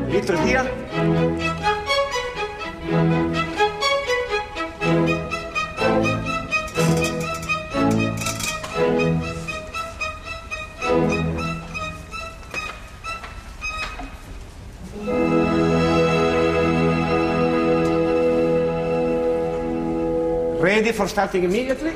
Little here. Ready for starting immediately?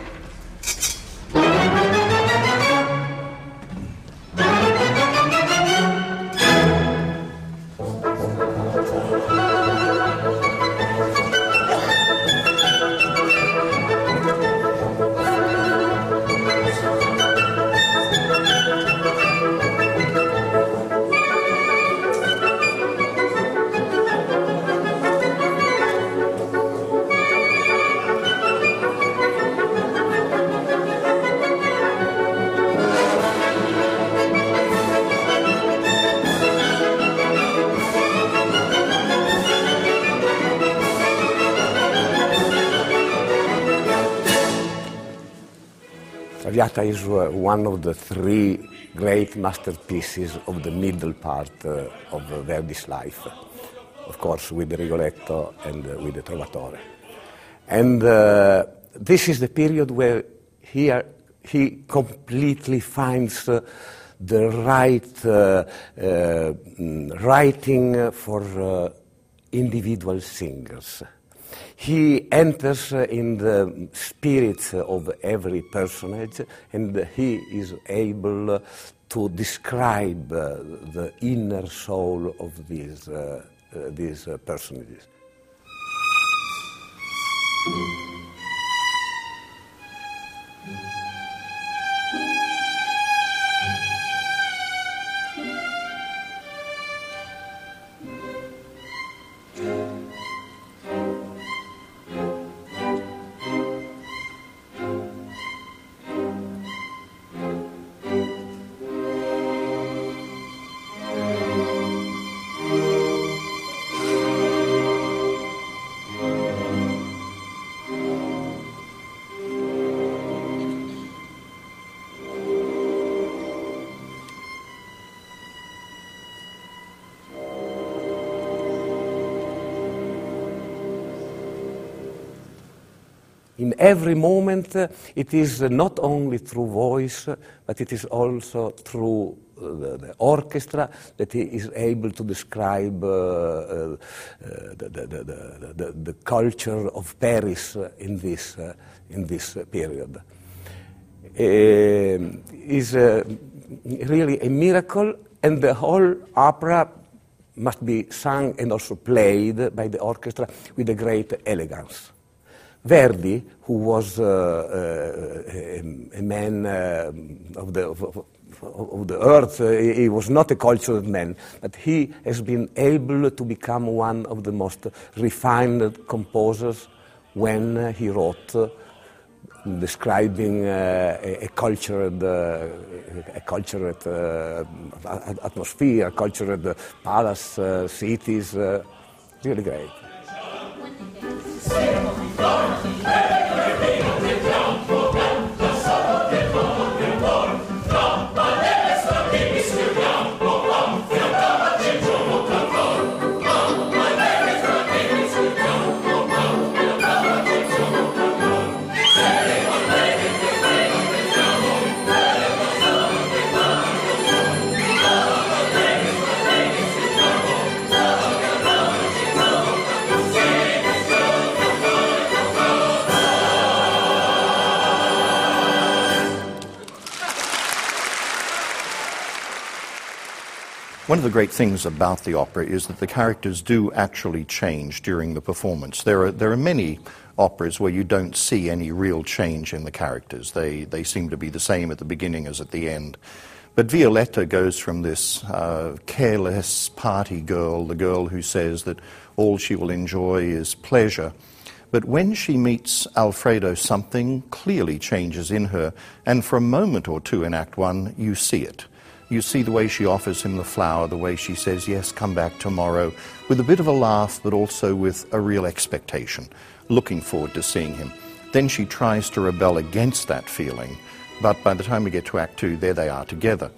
Traviata is one of the three great masterpieces of the middle part of Verdi's life, of course with the Rigoletto and with the Trovatore. And this is the period where he completely finds the right writing for individual singers. He enters in the spirits of every personage, and he is able to describe the inner soul of these personages. In every moment, it is not only through voice, but it is also through the orchestra that he is able to describe the culture of Paris in this period. Is really a miracle, and the whole opera must be sung and also played by the orchestra with a great elegance. Verdi, who was a man of the earth, he was not a cultured man, but he has been able to become one of the most refined composers when he wrote describing a cultured atmosphere, cultured palace, cities, really great. One of the great things about the opera is that the characters do actually change during the performance. There are many operas where you don't see any real change in the characters. They seem to be the same at the beginning as at the end. But Violetta goes from this careless party girl, the girl who says that all she will enjoy is pleasure. But when she meets Alfredo, something clearly changes in her, and for a moment or two in Act One, you see it. You see the way she offers him the flower, the way she says, yes, come back tomorrow, with a bit of a laugh, but also with a real expectation, looking forward to seeing him. Then she tries to rebel against that feeling, but by the time we get to Act Two, there they are together.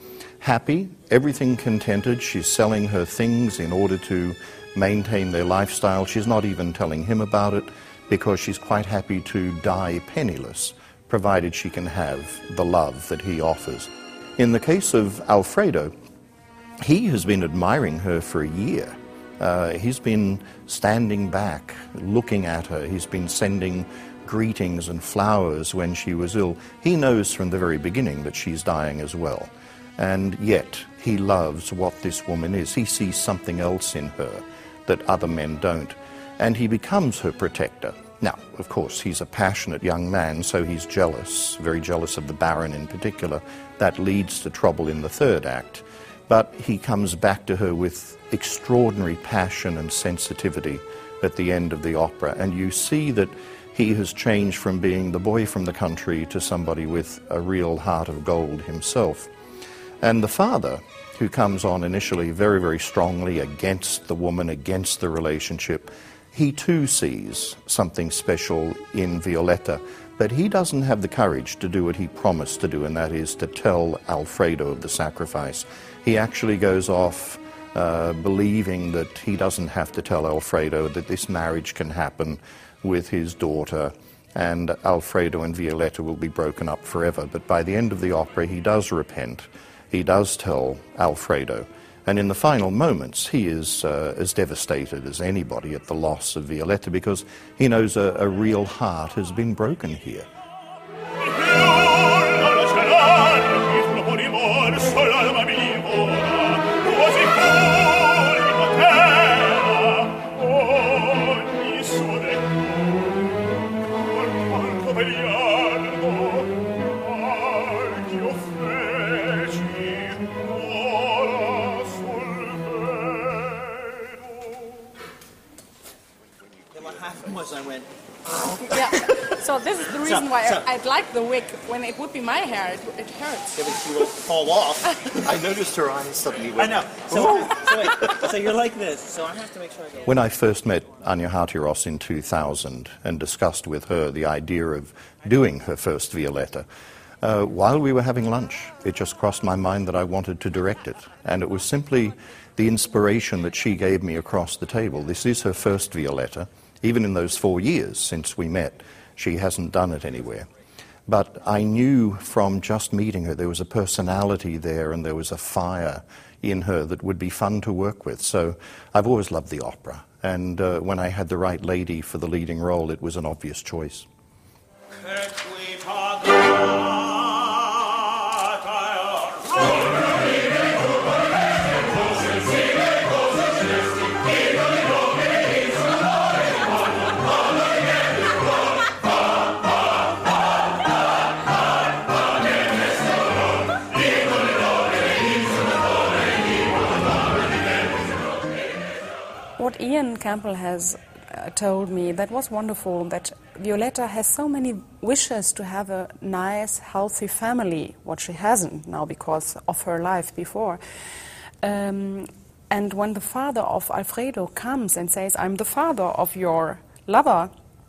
happy, everything contented. She's selling her things in order to maintain their lifestyle. She's not even telling him about it because she's quite happy to die penniless, provided she can have the love that he offers. In the case of Alfredo, he has been admiring her for a year. He's been standing back, looking at her. He's been sending greetings and flowers when she was ill. He knows from the very beginning that she's dying as well. And yet, he loves what this woman is. He sees something else in her that other men don't. And he becomes her protector. Now, of course, he's a passionate young man, so he's jealous, very jealous of the Baron in particular. That leads to trouble in the third act. But he comes back to her with extraordinary passion and sensitivity at the end of the opera. And you see that he has changed from being the boy from the country to somebody with a real heart of gold himself. And the father, who comes on initially very, very strongly against the woman, against the relationship, he too sees something special in Violetta, but he doesn't have the courage to do what he promised to do, and that is to tell Alfredo of the sacrifice. He actually goes off believing that he doesn't have to tell Alfredo that this marriage can happen with his daughter, and Alfredo and Violetta will be broken up forever. But by the end of the opera, he does repent. He does tell Alfredo. And in the final moments, he is as devastated as anybody at the loss of Violetta, because he knows a real heart has been broken here. I went, yeah. So this is the reason why I'd like the wig. When it would be my hair, it hurts. Yeah, but you will fall off. I noticed her eyes suddenly went. I know. So you're like this. So I have to make sure I go. When I first met Anya Hatteros in 2000 and discussed with her the idea of doing her first Violetta, while we were having lunch, it just crossed my mind that I wanted to direct it. And it was simply the inspiration that she gave me across the table. This is her first Violetta. Even in those 4 years since we met, she hasn't done it anywhere. But I knew from just meeting her there was a personality there and there was a fire in her that would be fun to work with. So I've always loved the opera. And when I had the right lady for the leading role, it was an obvious choice. What Ian Campbell has told me, that was wonderful, that Violetta has so many wishes to have a nice, healthy family, what she hasn't now because of her life before. And when the father of Alfredo comes and says, I'm the father of your lover,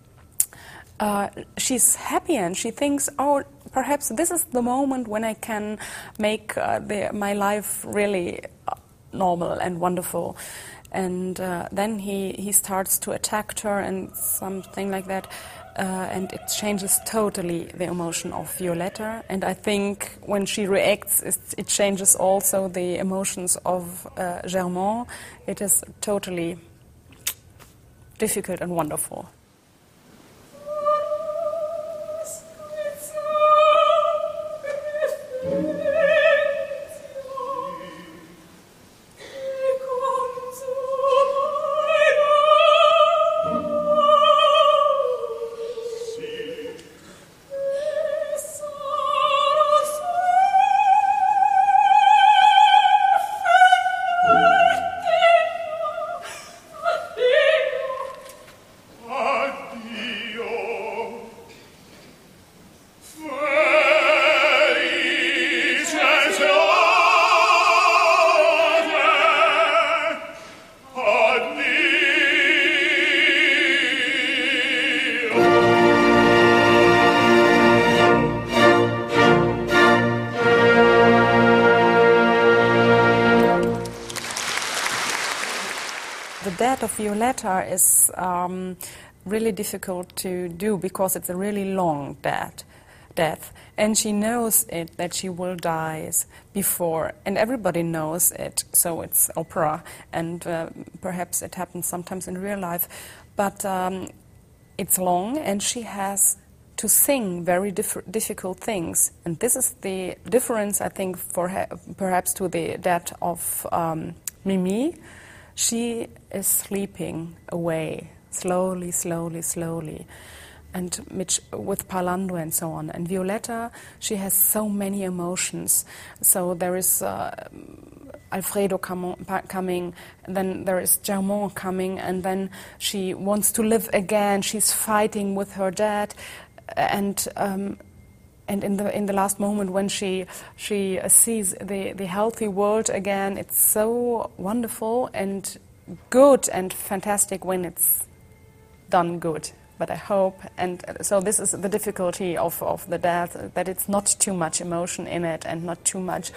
she's happy and she thinks, oh, perhaps this is the moment when I can make my life really normal and wonderful. And then he starts to attack her and something like that, and it changes totally the emotion of Violetta. And I think when she reacts, it changes also the emotions of Germain. It is totally difficult and wonderful. Oh The death of Violetta is really difficult to do because it's a really long death. And she knows it, that she will die before, and everybody knows it, so it's opera, and perhaps it happens sometimes in real life, but it's long, and she has to sing very difficult things, and this is the difference, I think, for her, perhaps to the death of Mimi. She is sleeping away, slowly, slowly, slowly, and with parlando and so on. And Violetta, she has so many emotions. So there is Alfredo coming, then there is Germont coming, and then she wants to live again. She's fighting with her dad, and in the last moment when she sees the healthy world again, it's so wonderful and good and fantastic when it's done good. But I hope, and so this is the difficulty of the death, that it's not too much emotion in it and not too much.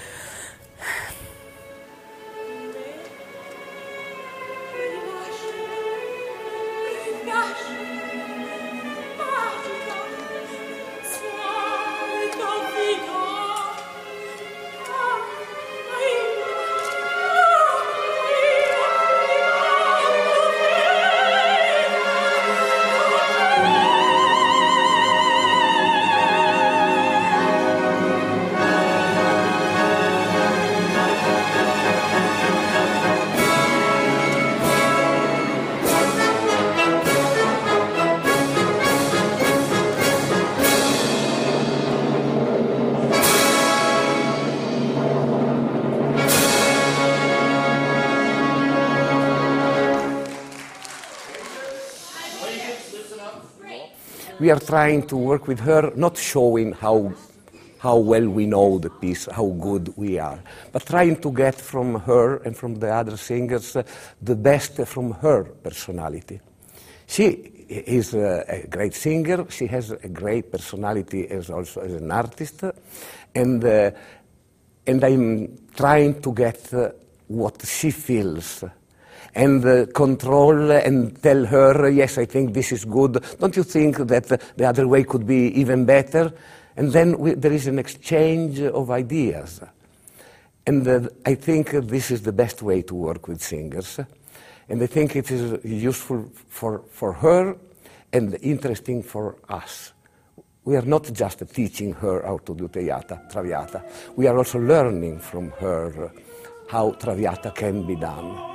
We are trying to work with her, not showing how well we know the piece, how good we are, but trying to get from her and from the other singers the best from her personality. She is a great singer, she has a great personality also as an artist, and I'm trying to get what she feels, and control and tell her, yes, I think this is good. Don't you think that the other way could be even better? And then there is an exchange of ideas. And I think this is the best way to work with singers. And I think it is useful for her and interesting for us. We are not just teaching her how to do Traviata. We are also learning from her how Traviata can be done.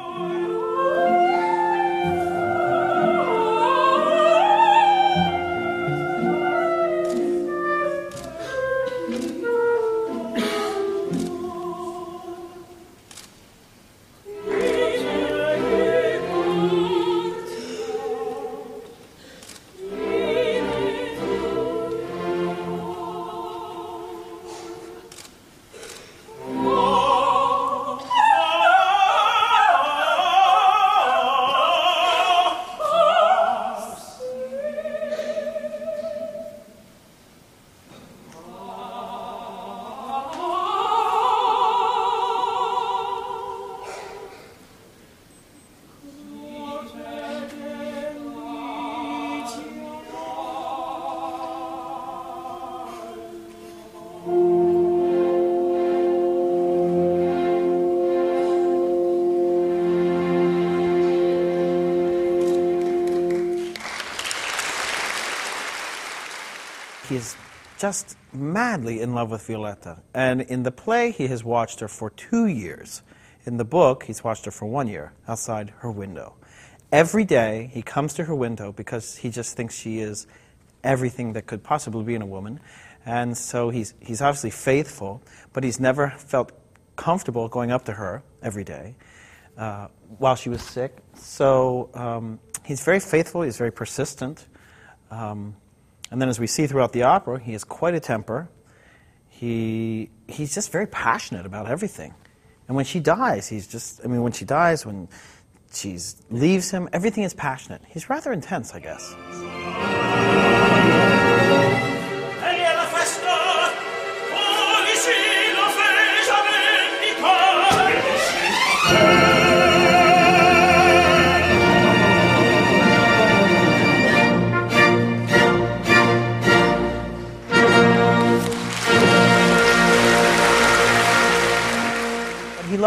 He's just madly in love with Violetta. And in the play, he has watched her for 2 years. In the book, he's watched her for 1 year outside her window. Every day, he comes to her window because he just thinks she is everything that could possibly be in a woman. And so he's obviously faithful, but he's never felt comfortable going up to her every day while she was sick. So he's very faithful, he's very persistent. And then as we see throughout the opera, he has quite a temper. He's just very passionate about everything. And when she dies, when she leaves him, everything is passionate. He's rather intense, I guess.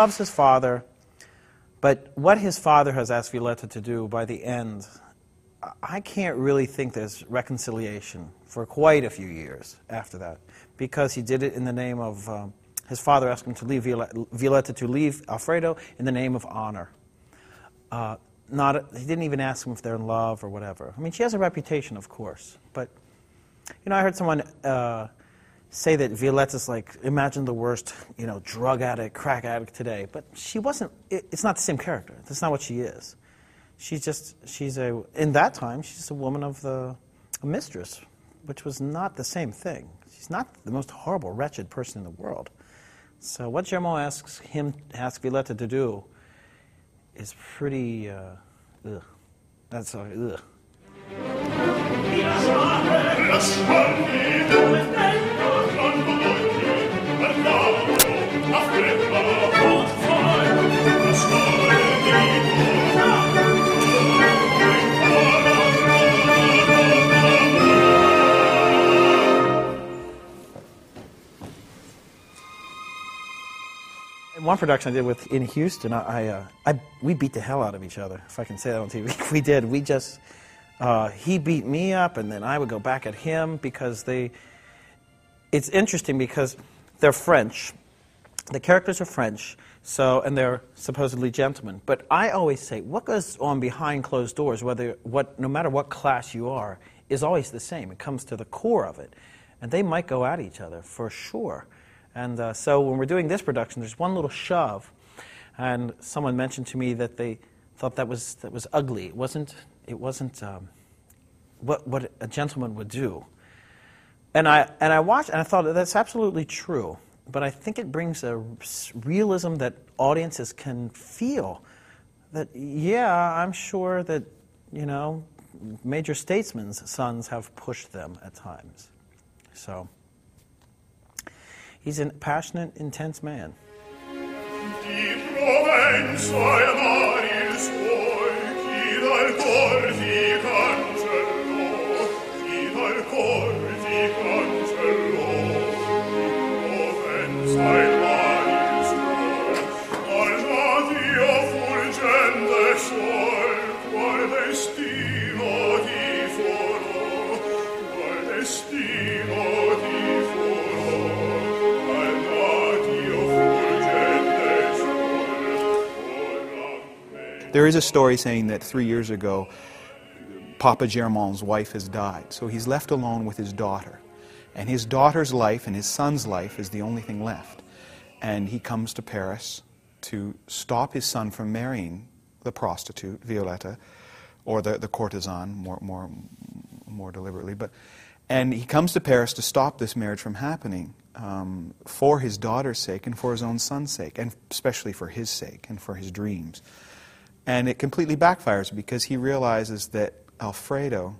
loves his father, but what his father has asked Violetta to do by the end, I can't really think there's reconciliation for quite a few years after that, because he did it in the name of, his father asked him to leave Violetta to leave Alfredo in the name of honor. He didn't even ask him if they're in love or whatever. I mean, she has a reputation, of course, but, I heard someone say that Violetta's like, imagine the worst, drug addict, crack addict today, but she wasn't, it's not the same character. That's not what she is. In that time, she's a woman of a mistress, which was not the same thing. She's not the most horrible, wretched person in the world. So what Guillermo asks Violetta to do is pretty, That's ugh. One production I did in Houston, we beat the hell out of each other, if I can say that on TV. We did. He beat me up, and then I would go back at him because it's interesting because they're French. The characters are French, and they're supposedly gentlemen. But I always say, what goes on behind closed doors, no matter what class you are, is always the same. It comes to the core of it. And they might go at each other, for sure. And so when we're doing this production, there's one little shove, and someone mentioned to me that they thought that was ugly. It wasn't what a gentleman would do. And I watched, and I thought that's absolutely true. But I think it brings a realism that audiences can feel. That I'm sure that major statesmen's sons have pushed them at times. So. He's a passionate, intense man. There is a story saying that 3 years ago, Papa Germond's wife has died. So he's left alone with his daughter. And his daughter's life and his son's life is the only thing left. And he comes to Paris to stop his son from marrying the prostitute, Violetta, or the courtesan, more deliberately. And he comes to Paris to stop this marriage from happening for his daughter's sake and for his own son's sake, and especially for his sake and for his dreams. And it completely backfires because he realizes that Alfredo's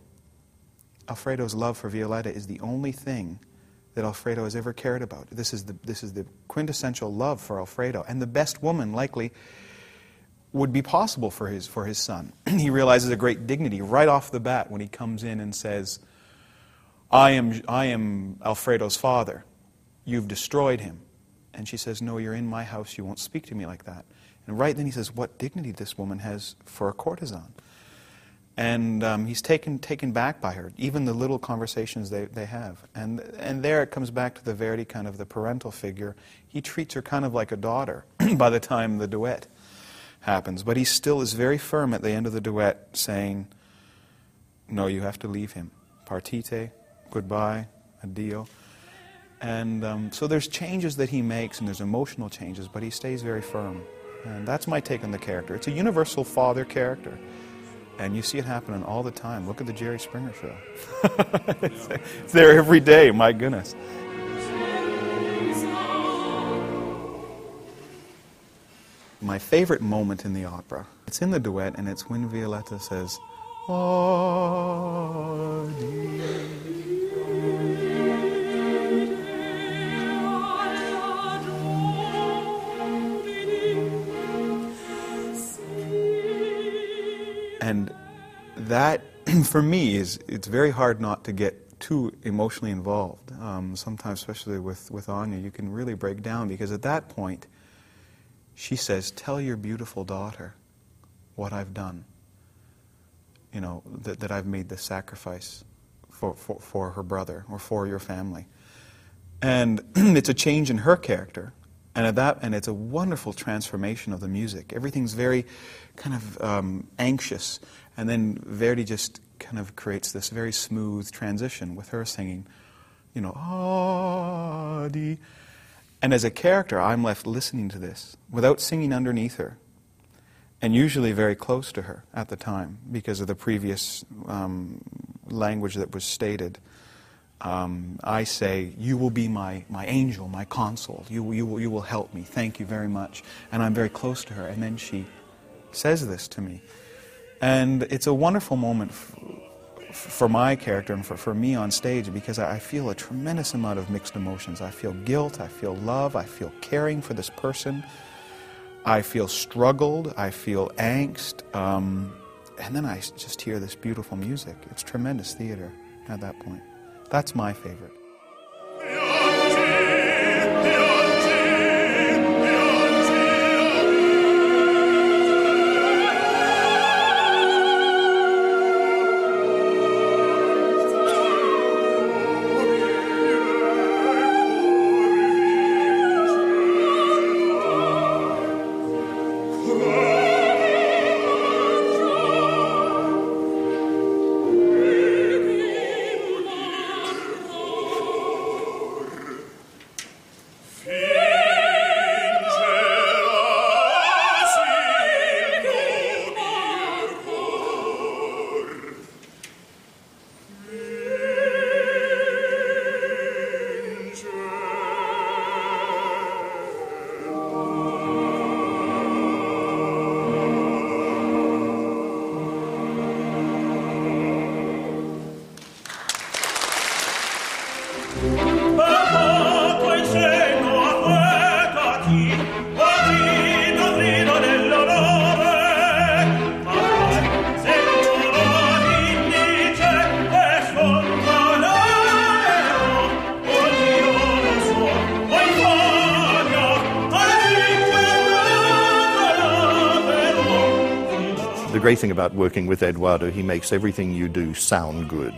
love for Violetta is the only thing that Alfredo has ever cared about. This is the quintessential love for Alfredo, and the best woman likely would be possible for his son. He realizes a great dignity right off the bat when he comes in and says, I am Alfredo's father. You've destroyed him. And she says, no, you're in my house. You won't speak to me like that. And right then he says, what dignity this woman has for a courtesan. And he's taken back by her, even the little conversations they have. And there it comes back to the Verdi kind of the parental figure. He treats her kind of like a daughter by the time the duet happens. But he still is very firm at the end of the duet saying, no, you have to leave him. Partite, goodbye, addio. And so there's changes that he makes, and there's emotional changes, but he stays very firm. And that's my take on the character. It's a universal father character. And you see it happening all the time. Look at the Jerry Springer Show. It's there every day, my goodness. My favorite moment in the opera, it's in the duet, and it's when Violetta says, "Oh, dear." And that, for me, it's very hard not to get too emotionally involved. Sometimes, especially with Anya, you can really break down because at that point, she says, "Tell your beautiful daughter what I've done. You know, that I've made this sacrifice for her brother or for your family." And it's a change in her character. And it's a wonderful transformation of the music. Everything's very kind of anxious. And then Verdi just kind of creates this very smooth transition with her singing, you know, Adi. And as a character, I'm left listening to this without singing underneath her. And usually very close to her at the time because of the previous language that was stated. I say, "You will be my angel, my console. You will help me. Thank you very much." And I'm very close to her. And then she says this to me. And it's a wonderful moment for my character and for me on stage because I feel a tremendous amount of mixed emotions. I feel guilt, I feel love, I feel caring for this person. I feel struggled, I feel angst. And then I just hear this beautiful music. It's tremendous theater at that point. That's my favorite. The great thing about working with Eduardo, he makes everything you do sound good.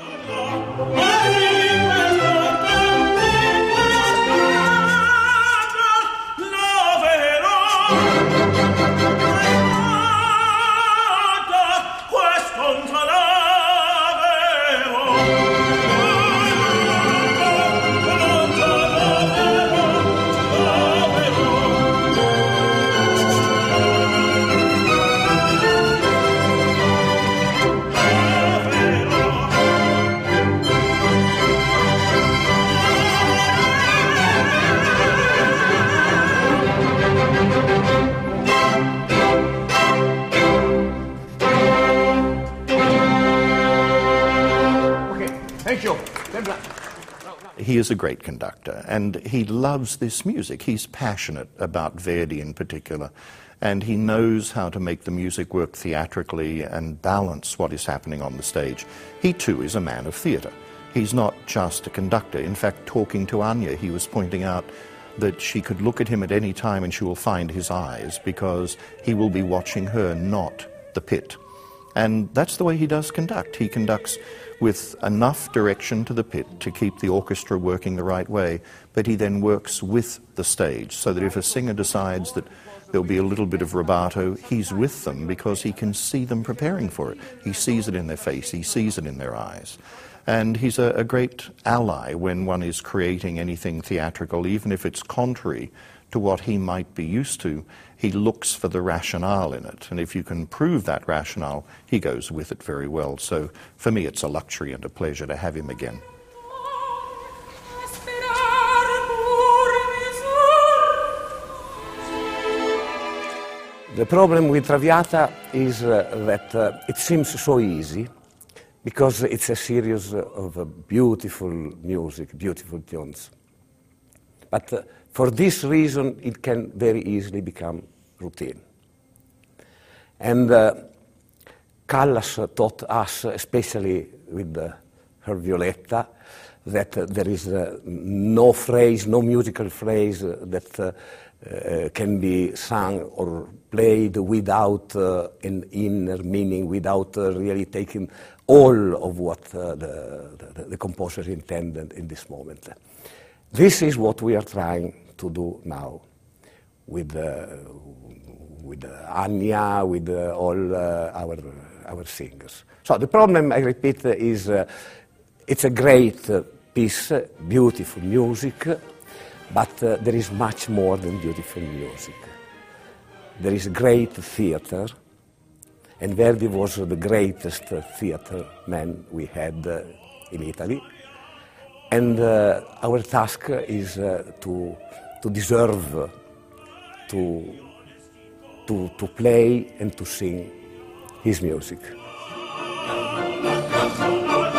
He is a great conductor, and he loves this music. He's passionate about Verdi in particular, and he knows how to make the music work theatrically and balance what is happening on the stage. He, too, is a man of theatre. He's not just a conductor. In fact, talking to Anya, he was pointing out that she could look at him at any time and she will find his eyes because he will be watching her, not the pit. And that's the way he does conduct. He conducts with enough direction to the pit to keep the orchestra working the right way, but he then works with the stage so that if a singer decides that there'll be a little bit of rubato, he's with them because he can see them preparing for it. He sees it in their face, he sees it in their eyes. And he's a great ally when one is creating anything theatrical, even if it's contrary to what he might be used to. He looks for the rationale in it, and if you can prove that rationale, he goes with it very well. So for me, it's a luxury and a pleasure to have him again. The problem with Traviata is that it seems so easy because it's a series of beautiful music, beautiful tunes. But for this reason, it can very easily become routine. And Callas taught us, especially with her Violetta, that there is no phrase, no musical phrase that can be sung or played without an inner meaning, without really taking all of what the composer intended in this moment. This is what we are trying to do now with Anya, with all our singers. So the problem, I repeat, is it's a great piece, beautiful music, but there is much more than beautiful music. There is great theater, and Verdi was the greatest theater man we had in Italy. And our task is to deserve to play and to sing his music.